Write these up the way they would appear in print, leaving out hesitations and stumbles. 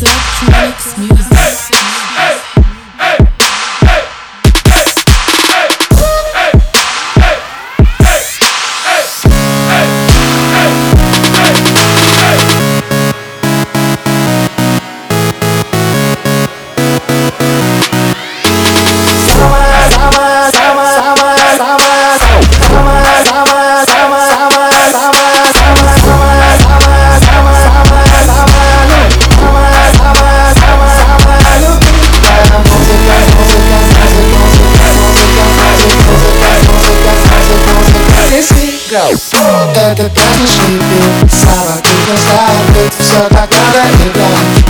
electronics music. Это праздничный пир, самокрутно ставит, все так надо играть.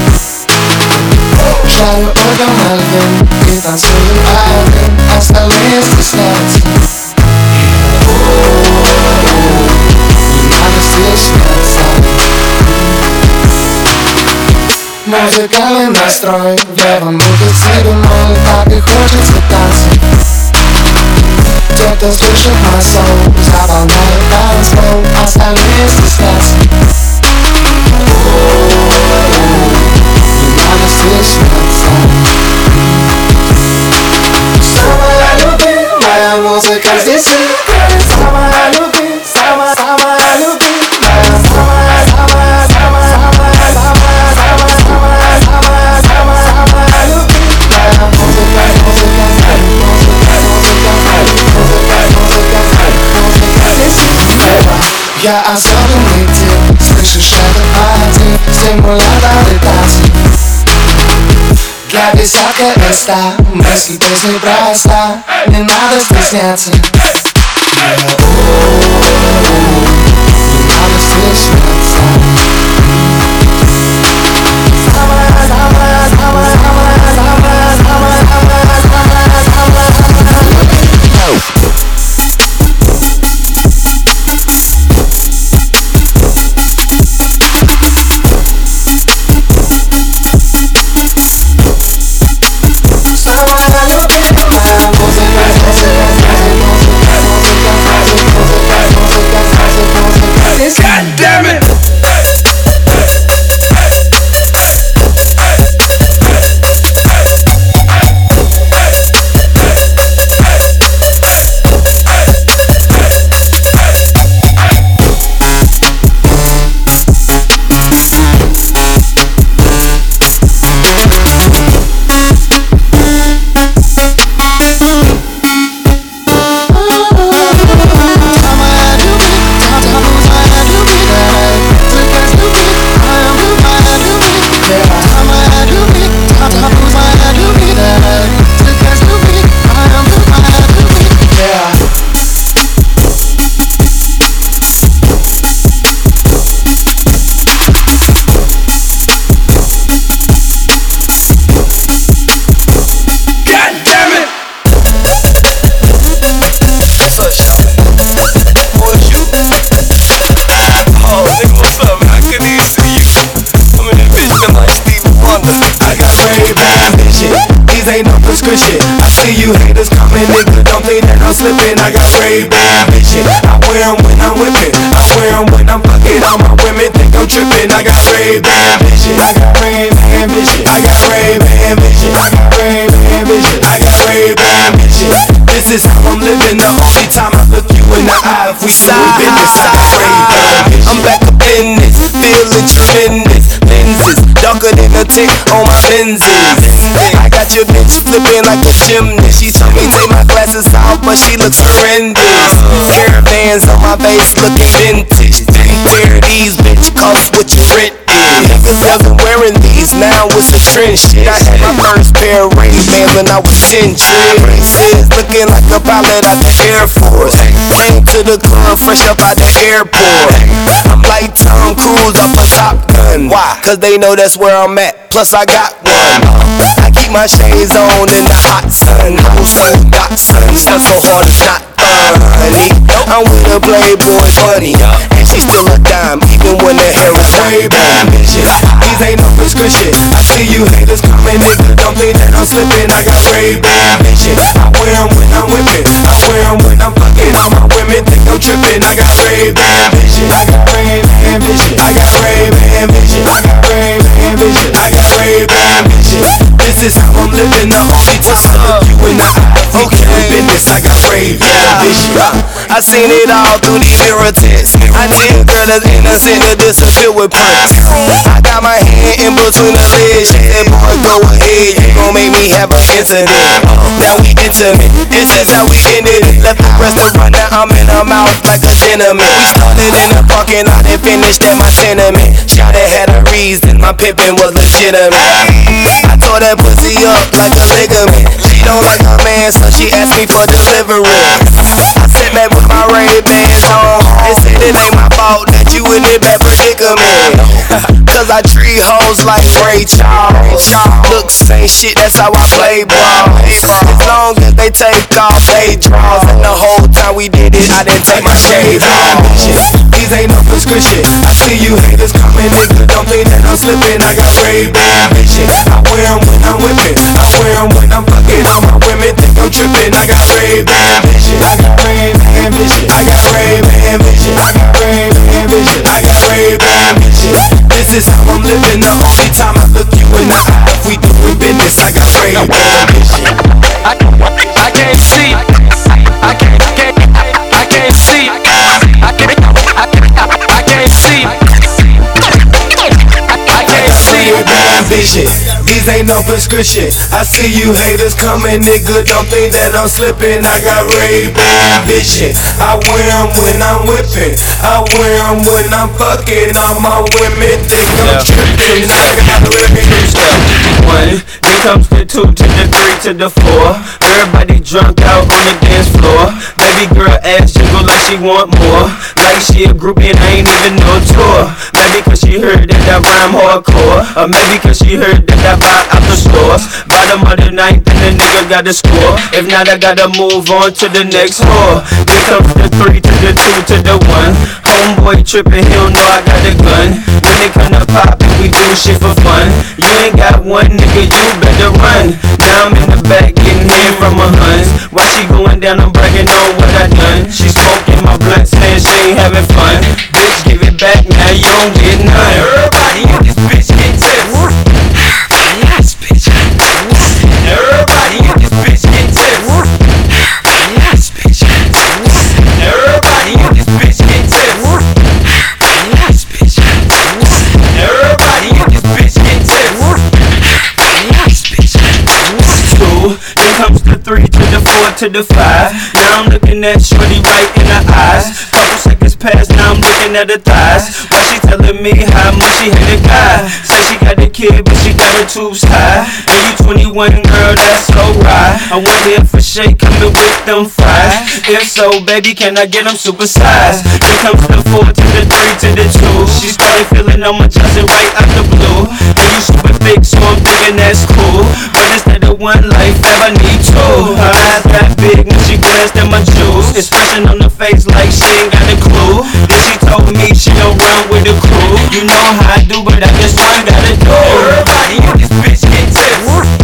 Жарю орган Мальвин и танцую один, остальные стесняются. Не надо стесняться. Музыкальный настрой, в левом ухе си-бемоль, так и хочется танцев. Те, кто слышит мой соул, заполняют танцпол, остальные стеснятся. Не надо стесняться. Самая любимая музыка здесь играет. Самая любимая, самая любимая, самая любимая музыка. Я особенный тип, слышишь это один, стимуляторы танцев. Для десятка и 100 мысли песни проста, не надо стесняться. Не надо стесняться. God damn it! Ain't no prescription. I see you haters coming, nigga, don't think that I'm slipping. I got Ray-Ban vision. I wear them when I'm whipping, I swear them when I'm fucking. All my women think I'm tripping. I got Ray-Ban vision. I got Ray-Ban vision. I got Ray-Ban vision. I got Ray-Ban vision. I got Ray-Ban vision. This is how I'm living. The only time I look you in the eye, if we smooth business, I got Ray-Ban vision. I'm back up in this, feeling tremendous. Lenses darker than a tick on my lenses. I got your bitch flipping like a chimney. She told me take my glasses off, but she looks horrendous. Caravans on my face looking vintage. Wear these bitch, cost what your rent is. Niggas wasn't wearing these, now it's a trend shit. I had my first pair of Ray-Bans when I was 10 Braces looking like a pilot out the Air Force. Came to the club fresh up out the airport. I'm like Tom Cruise off a Top Gun. Why? Cause they know that's where I'm at, plus I got one. I keep my shades on in the hot sun. Whole sun, got sun, sun so hard it's not funny. I'm with a Playboy bunny, and she still a dime, even when the hair is Ray-Ban vision. These ain't no prescription. I see you haters coming, nigga, don't think that I'm slipping. I got Ray-Ban vision. I wear them when I'm whipping, I wear them when I'm fucking. All my women think I'm tripping. I got Ray-Ban vision. I got Ray-Ban vision. I got Ray-Ban vision. I got Ray-Ban vision. I got Ray-Ban This is how I'm living. The only time I look you in the eye. Okay, business, I got brave ambition. I seen it all through the irritants. I need a girl that's innocent to disappear with prints. I got my hand in between the legs. She said, boy, go ahead, you gon' make me have an incident. Now we intimate, this is how we ended it. Left the restaurant, now I'm in her mouth like a gentleman. We started in the parking lot and finished at my tenement. Shawty had a reason, my pimpin' was legitimate. I tore that pussy up like a ligament. She don't like her man, so she asked me for delivery. I sat back with my Ray-Bans on and said it ain't my fault that you in that bad predicament. Cause I treat hoes like Ray Charles. Looks ain't shit, that's how I play ball. As long as they take off they draws. And the whole time we did it, I didn't take my shades off. These ain't no prescription. I see you haters coming, nigga, don't think that I'm slipping. I got Ray-Ban vision. I wear them when I'm whipping. I wear them when I'm fucking. All my women think I'm tripping. I got Ray-Ban vision. I got Ray-Ban vision. I got Ray-Ban vision. I got Ray-Ban vision. I got Ray-Ban vision. This is how I'm living. The only time I look you in the eye. If we doing business, I got Ray-Ban vision. I can't see. I can't see. I can't see. I can't see. Ray-Ban vision. These ain't no prescription. I see you haters coming, nigga, don't think that I'm slipping. I got Ray-Ban vision. I wear them when I'm whipping. I wear them when I'm fucking. All my women think I'm tripping. I got Ray-Ban. 1, then comes the 2 to the 3 to the 4. Everybody drunk out on the dance floor. Baby girl ass jiggle like she want more. Like she a groupie and I ain't even no tour. Maybe cause she heard that I rhyme hardcore. Or maybe cause she heard that I buy out the stores. Bottom of the ninth and the nigga got to score. If not, I gotta move on to the next whore. Then comes the 3 to the 2 to the 1. Homeboy trippin', he don't know I got a gun. When they come to poppin', we do shit for fun. You ain't got one, nigga, you better run. Now I'm in the back getting hit from my huns. While she going down, I'm bragging on what I done. She smoking my blunt, saying she ain't having fun. Bitch, give it back, now you don't get none. Everybody in this bitch get tips. Yes, bitch. Everybody in this bitch get tips. Yes, bitch. Everybody in this bitch get tips. Yes, bitch. Everybody in this bitch get tips. Yes, bitch. 2, then comes the 3 to the 4 to the 5. Now I'm looking at shorty right in the eyes. Couple seconds pass, now I'm looking at her thighs. While she telling me how much she hate a guy. Said she got a kid, but she got her tubes high. And you 21, girl, that's so right. I wonder if a shake coming with them fries. If so, baby, can I get them supersized? Then comes the 4 to the 3 to the 2. She started feeling on my Johnson right out the blue. And you super thick, so I'm thinking that's cool. But instead of one life, I need 2. Her eyes got big when she glanced at my jewels. Expression on the face like she ain't got a clue. Then she told me she don't run with the crew. You know how I do, but I just one gotta do. Everybody in this bitch get tips.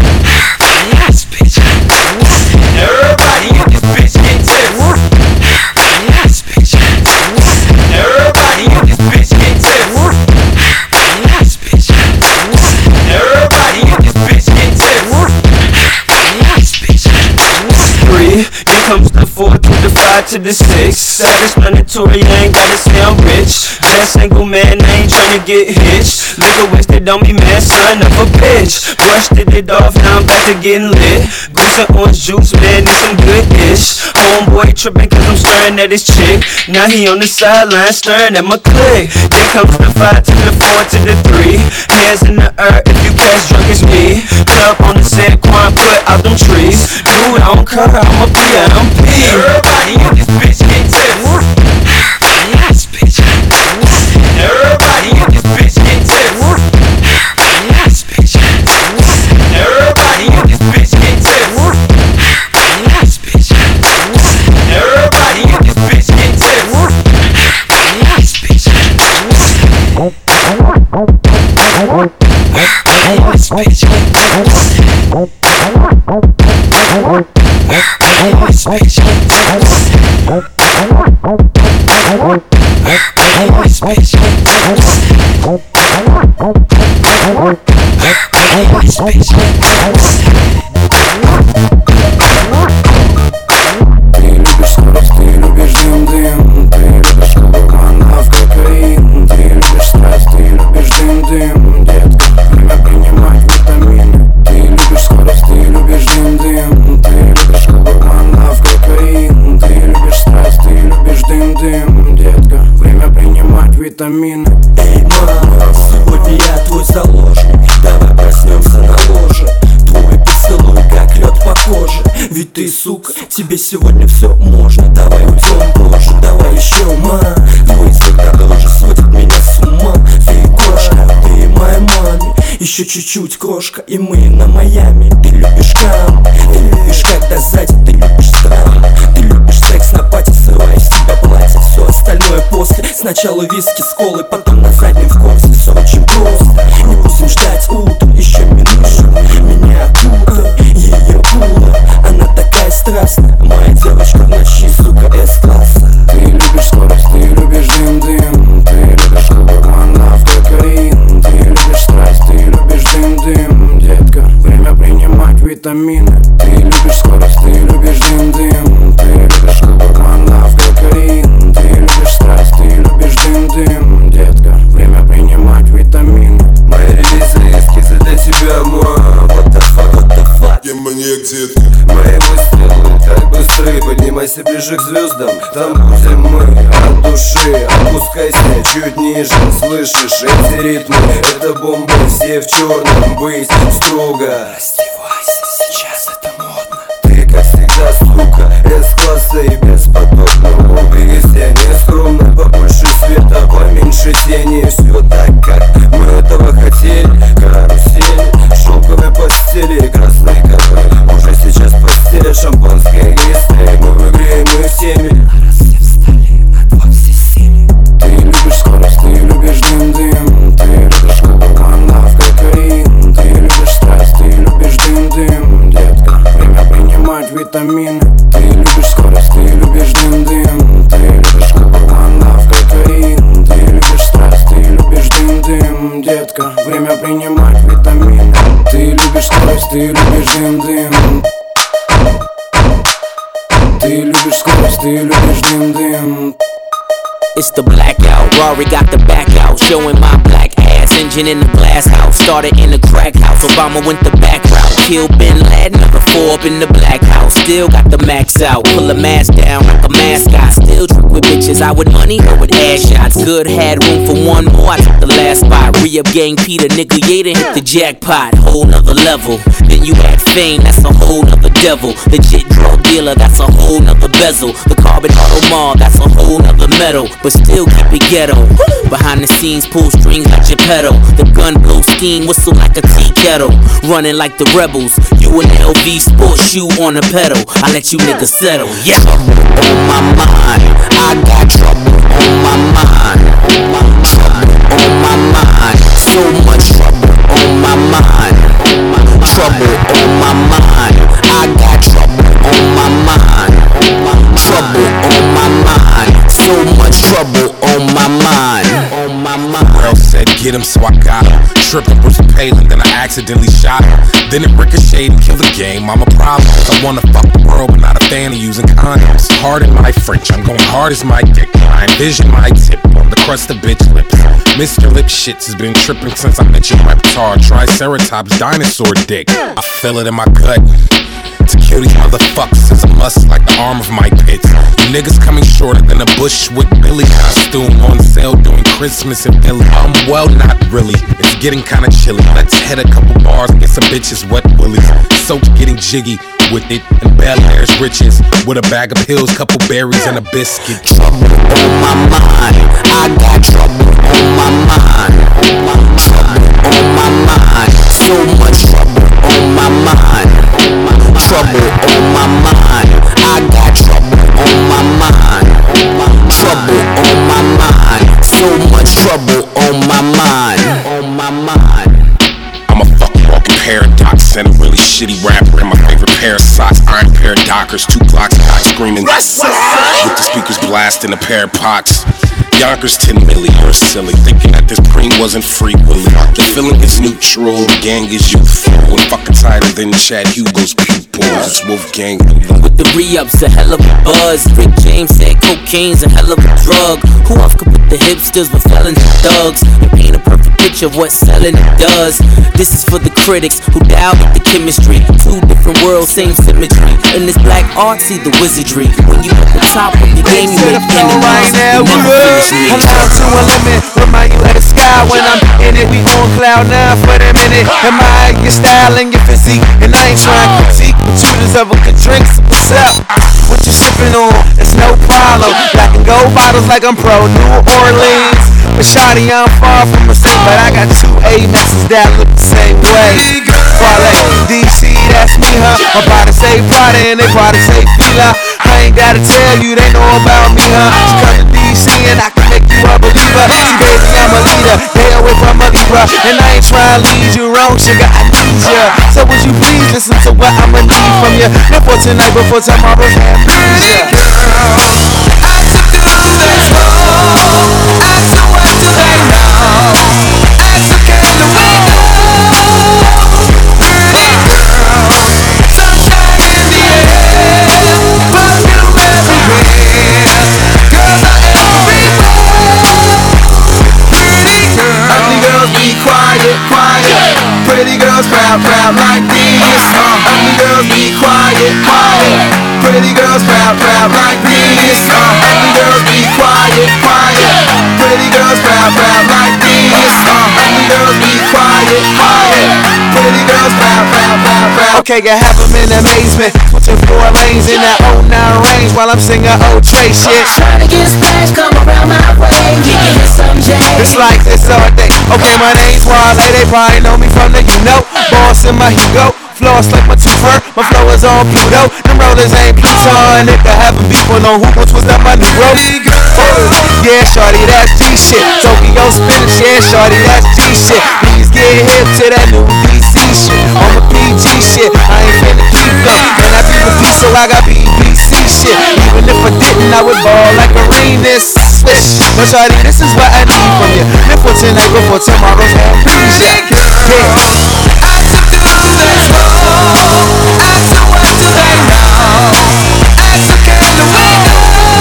Yes, bitch. Everybody in this bitch get tips. Yes, bitch. Everybody in this bitch get tips. Yes, bitch. Everybody in this bitch get tips. Yes, bitch. 3, then comes the 4 to the 5 to the 6. Self-explanatory, I ain't gotta say I'm rich. Just single man, I ain't tryna get hitched. Nigga wasted on me, man, son of a bitch. Brushed it off, now I'm back to getting lit. Goose and orange juice, man, need some good ish. Homeboy trippin' cause I'm staring at his chick. Now he on the sideline staring at my clique. Then comes the 5 to the 4 to the 3. Hands in the air if you catch drunk as me. Club on the San Juan, put out them trees. Dude, I don't care, I'm a PMP. Everybody in this bitch get tips. Yes, bitch. Everybody in this bitch get tips. Yes, bitch. Everybody in this bitch get tips. Yes, bitch. Everybody in this bitch get tips. Yes, bitch. Yes, bitch. Yes, bitch. любишь скорость, ты любишь дым-дым. Ты любишь кокаина в кокаин. Ты любишь страсть, ты любишь дым-дым. Детка, время принимать витамины. Ты любишь скорость, ты любишь дым-дым. Ты любишь кокаина в кокаин. Ты любишь страсть, ты любишь дым-дым. Детка, время принимать витамины. Эй, мама, сегодня я твой заложник. Давай проснемся на ложе. Твой поцелуй как лед по коже. Ведь ты, сука, тебе сегодня все можно. Давай уйдем позже, давай еще, ма. Твой язык дороже сводит меня с ума. Ты кошка, ты моя маме. Еще чуть-чуть крошка, и мы на Майами. Ты любишь кам, ты любишь когда сзади. Ты любишь страх, ты любишь секс на пати. Срываешь с себя платье, все остальное после. Сначала виски с колой, потом на заднем в курсе. Все очень просто, не будем ждать утра. Еще минуту, меня окутает ее гула. Она такая страстная, моя девочка в ночи, сука, С-класса. Ты любишь скорость, ты любишь дым-дым. Ты любишь кокаина в кокаин. Ты любишь страсть, ты любишь дым-дым. Детка, время принимать витамины. Ты любишь скорость, ты любишь дым-дым. Ты любишь кокаина в кокаин. Ты любишь страсть, ты любишь дым-дым. Детка, время принимать витамины. Мои релизы, эскизы для тебя, ма. What the fuck, what the fuck. Я маньяк, детка. Мои выстрелы так быстры. Поднимайся ближе к звездам. Там будем мы от души. Опускайся чуть ниже. Слышишь эти ритмы? Это бомба, все в черном. Быть строго. Раздевайся, сейчас это модно. Ты как всегда, сука, С-класса и бесподобно. Уберегся, не скромно. Побольше света, поменьше тени. Все так, как мы этого хотели. Карусель, шелковые постели, красные ковры. Уже сейчас постель, шампанское листы. Мы в игре, мы в теме. А раз все встали, на два все сели. Ты любишь скорость, ты любишь дым-дым. Ты любишь кокаина в кокаин. Ты любишь страсть, ты любишь дым-дым. Детка, время принимать витамины. Ты любишь скорость, ты любишь дым-дым. Ты любишь кокаина в кокаин. Ты любишь страсть, ты любишь дым-дым. Детка, время принимать витамины. Ты любишь скорость, ты любишь дым-дым. Ты любишь скорость, ты любишь дым-дым. It's the blackout, Rory got the back out, showing my black ass. Engine in the glass house, started in the crack house. Obama went the back route, killed Bin Laden, number 4 up in the black house. Still got the max out, pull a mask down like a mascot. Still trick with bitches, I with money or with ass shots. Good, had room for one more, I took the last spot. Re-up gang Peter, nigga, yeah, done hit the jackpot. Whole nother level, then you had fame, that's a whole nother devil. Legit drug dealer, that's a whole nother bezel. The carbon auto mall, that's a whole nother metal. But still keep it ghetto. Behind the scenes, pull strings like Geppetto. The gun blow steam, whistle like a tea kettle. Running like the rebels. You an LV sports shoe on a pedal. I let you niggas settle. Yeah. Trouble on my mind. I got trouble on my mind. Trouble on my mind. So much trouble on my mind. Trouble on my mind. I got trouble on my mind. Trouble on my mind. So much trouble on my mind. On my mind. Girl said get him, so I got him. Tripping Bruce Palin, then I accidentally shot him. Then it ricocheted and killed the game. I'm a problem. I wanna fuck the world, but not a fan of using condoms. Hard in my French, I'm going hard as my dick. I envision my tip on the crust of bitch lips. Mr. Lip Shits has been tripping since I met your repertoire. Triceratops dinosaur dick. I feel it in my gut. To kill these motherfuckers is a must, like the arm of my pits. You niggas coming shorter than a Bushwick Billy costume on sale during Christmas in Philly. Well, not really, it's getting kinda chilly. Let's hit a couple bars and get some bitches wet willies. So getting jiggy with it, and Bel Air's riches. With a bag of pills, couple berries and a biscuit. Trouble on my mind. I got trouble on my mind. Trouble on my mind. So much trouble on my mind. Trouble on my mind. I got trouble on my mind. Trouble on my mind. So much trouble on my mind. On my mind. I'm a fucking walking paradox and a really shitty rapper. And my favorite pair of socks, iron pair of Dockers, 2 clocks, cock screaming. With the speakers blasting a pair of pots. Yonkers 10 milli, you're silly. Thinking that this green wasn't free willy. The feeling is neutral, the gang is youthful. And fucking tighter than Chad Hugo's pupils. It's Wolfgang. With the re-ups, a hell of a buzz. Rick James said cocaine's a hell of a drug. Who else could put the hipsters with felons and thugs and paint a perfect picture of what selling it does? This is for the critics who doubt the chemistry. Two different worlds, same symmetry. In this black art, see the wizardry. When you at the top of the game, you make enemies. Right now, You never finish me. I'm down to a limit. Remind you of the sky when I'm in it. We on cloud 9 for the minute. Admire your style and your physique, and I ain't trying to critique, but you deserve a good drink. So what's up? What you sipping on? It's no problem. Black and gold bottles like I'm pro New Orleans. But shawty, I'm far from a saint, but I got 2 Amexes that look the same way. Parlay, DC, that's me, huh? My body say Prada and they probably say Fila. I ain't gotta tell you, they know about me, huh? She come to DC and I can make you a believer. See, baby, I'm a leader, stay away from a Libra. And I ain't trying to lead you wrong, sugar, I need ya. So would you please listen to what I'ma need from you? Not for tonight, but for tomorrow's amnesia. I took the road that's wrong. I said, what do they know? I took care of the window. Pretty girl, sunshine in the air, perfume everywhere. Girls are everywhere. Pretty girls, ugly girls be quiet, quiet. Pretty girls proud, proud like this. Ugly girls be quiet, quiet. Pretty girls proud, proud like this. Ugly girls be quiet, quiet. Pretty girls proud, proud like this. Ugly girls be quiet, quiet. Pretty girls proud, proud, proud, proud. Okay, you have them in amazement. Switching 4 lanes in that 09 range while I'm singing old Trey shit. Trying to get splashed, come around my way. You can hit some J. It's like this all day. Okay, my name's Wale. They probably know me from the boss in my Hugo. Floss like my tooth hurt. My flow is on Pluto. Them rollers ain't Pluton. Nigga having beef on who which was that my new road. Yeah, shorty, that's G shit. Tokyo spinach, yeah, shorty, that's G shit. Please get hip to that new DC shit. On the PG shit, I ain't finna keep up. And I be the P, so I got BBC shit. Even if I didn't, I would ball like Arenas. Swish. But shorty, this is what I need from you. Live for tonight before tomorrow's amnesia. Yeah. I took the road that's wrong. I said, what do they know? I took care of the window.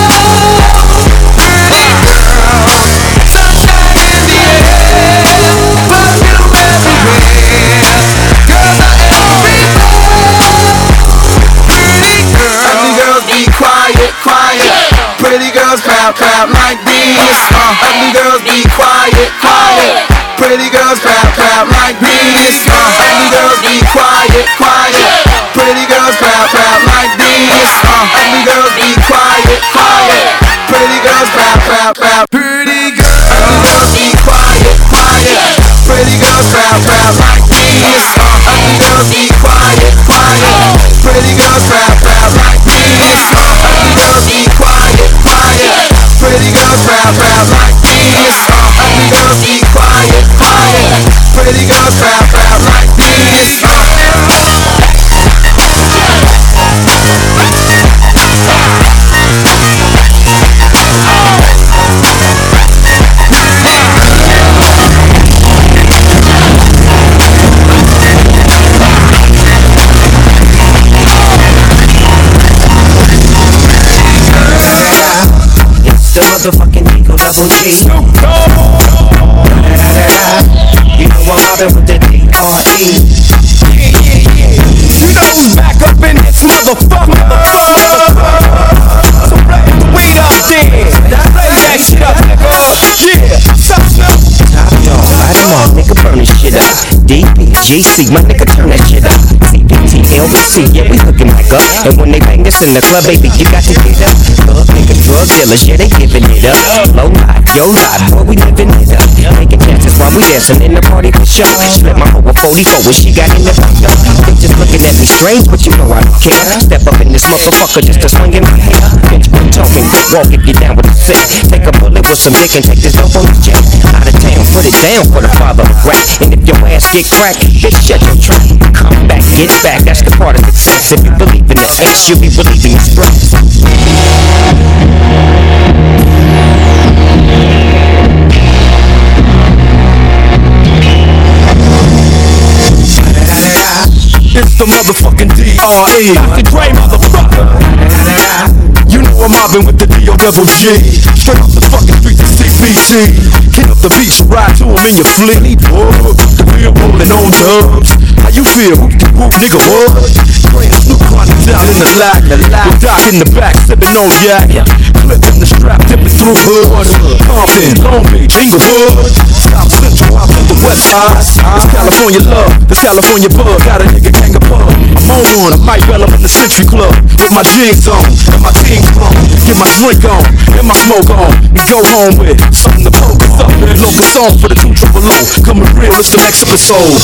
Pretty girl, sunshine in the air, perfume everywhere. Girls are everywhere. Pretty girls, ugly girls be quiet, quiet. Pretty girls proud, proud like this. Ugly girls be quiet, quiet. Pretty girls proud, proud like this. Ugly girls be quiet, quiet. Pretty girls proud, proud like this. Ugly girls be quiet, quiet. Pretty girls proud, proud, proud. Pretty girls, ugly girls be quiet, quiet. Pretty girls proud, proud like this. Ugly girls be quiet, quiet. Pretty girls proud, proud like this. Ugly girls be quiet, quiet. Pretty girls proud, proud like this. Ugly girls be quiet, quiet. Pretty girls proud, proud like this. The motherfucking Eagle Double G. You know I'm mobbing with the D.R.E. You know who's back up in this motherfucker. So play the weed up there. Play that shit up, nigga. Yeah, stop. Light 'em off, nigga, burn this shit up. DPGC, my nigga, turn that shit up. CPT, LBC, yeah, we hooking back up. And when they bang this in the club, baby, you got to get up. Thug nigga, drug dealers, yeah, they giving it up. Low life, yo life, boy, we living it up. Taking chances while we dancing in the party for sure. She let my hoe a 44 when she got in the window. They just looking at me strange, but you know I don't care. Step up in this motherfucker just to swing in my hair. Bitch, quit talking, quick walk if you down with the sick. Take a bullet with some dick and take this dope on the jet. Out of town, put it down for the father of rap. And if your ass get cracked, bitch, shut your trap. Come back, get back, that's the part of success. If you believe in the H, you'll be believing the stress. It's the motherfucking D.R.E. Dr. Dre, motherfucker. You know I'm mobbing with the D.O.Double-G. Straight off the fucking streets of CPT. King up the beach, you ride to him in your fleet. Whoa, the wheel rolling on dubs. How you feel? Whoop, nigga, what? Spraying Snoop Chronic down in the lag. With Doc in the back, sipping on yak. Clip in the strap, dipping through hood. Compton, Long Beach, Inglewood. South Central, out on the west side. It's California love, it's California bug. Got a nigga gang of pub. I'm on one, I might well up in the Century Club. With my jeans on, and my team on. Get my drink on, and my smoke on. And go home with something to focus up. And locus on for the 2 triple O. Coming real, it's the next episode.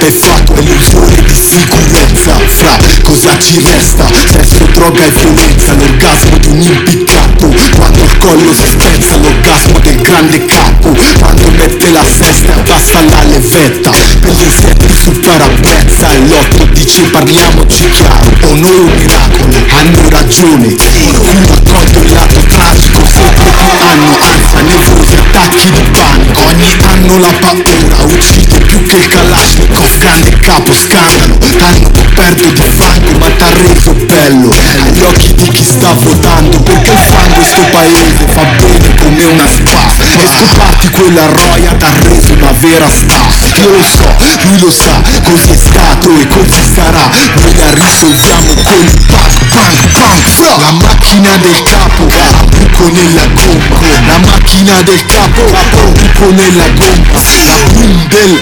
hai fatto è illusione di sicurezza. Fra, cosa ci resta? Sesso, droga e violenza, l'orgasmo di un impiccato. Quando il collo si spezza, l'orgasmo del grande capo. Quando mette la sesta e abbassa la levetta. Per gli insetti sul parabrezza, e l'otto dice parliamoci chiaro. O noi un miracolo, hanno ragione. Io raccolgo il lato tragico, sempre più hanno ansia, nervosi, attacchi di panico. Ogni anno la paura uccide più che il Kalashnikov. Grande capo, scandalo, t'hanno coperto di fango ma t'ha reso bello agli occhi di chi sta votando, perché il fango in sto paese fa bene come una spa. E scoparti quella roia t'ha reso una vera star. Io lo so, lui lo sa, così è stato e così sarà. Noi la risolviamo con il punk, punk, punk, fra. La macchina del capo, a buco nella gomma. La macchina del capo, a buco nella gomma. La boom del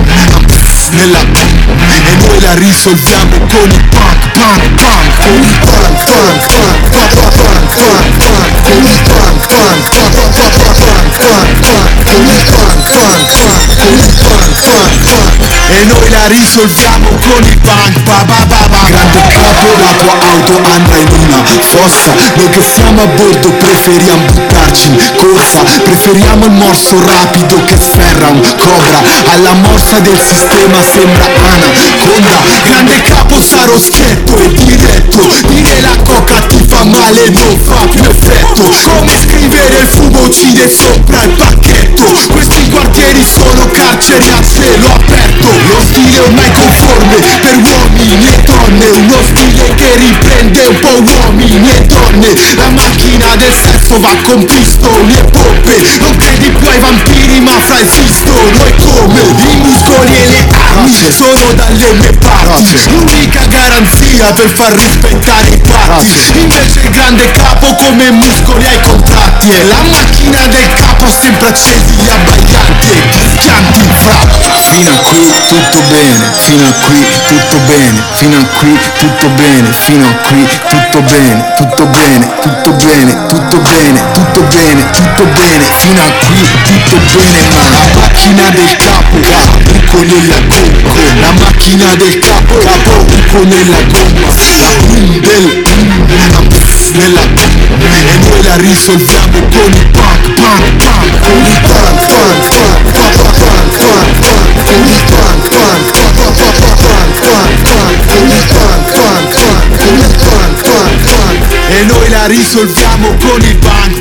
nella e noi la risolviamo con il punk, punk, punk. Con il punk, punk, punk, punk, punk, punk, punk. Con il punk, punk, punk, punk, punk, punk, punk. Con il punk, punk, punk, con il punk, punk, punk. E noi la risolviamo con il punk, ba ba ba ba. Grande capo, la tua auto andrà in una fossa. Noi che siamo a bordo preferiamo buttarci in corsa. Preferiamo il morso rapido che sferra un cobra. Alla morsa del sistema sembra anaconda. Grande capo, sarò schietto e diretto. Dire la coca ti fa male non fa più effetto. Come scrivere il fumo uccide sopra il pacchetto. Questi quartieri sono carceri a cielo aperto. Lo stile ormai conforme per uomini e donne. Uno stile che riprende un po' uomini e donne. La macchina del sesso va con pistoli e pompe. Non credi più ai vampiri ma fra esistono e come. I muscoli e le armi sono dalle mie parti. L'unica garanzia per far rispettare i patti. Invece il grande capo come muscoli ai contratti. E la macchina del capo ha sempre accesi gli abbaglianti e gli schianti fra. Fino a qui tutto bene, fino a qui tutto bene, fino a qui tutto bene, fino a qui tutto bene, tutto bene, tutto bene, tutto bene, tutto bene, tutto bene, fino a qui tutto bene. Ma la macchina del capo, buco nella gomma. La macchina del capo, buco nella gomma. La boom del nella e noi la risolviamo con il punk, punk, punk. Con il punk, punk, punk, punk, punk, punk, punk. Con il punk, punk, punk, punk, punk, punk, punk. Con il punk, punk, punk, con il punk, punk, punk. E noi la risolviamo con il punk.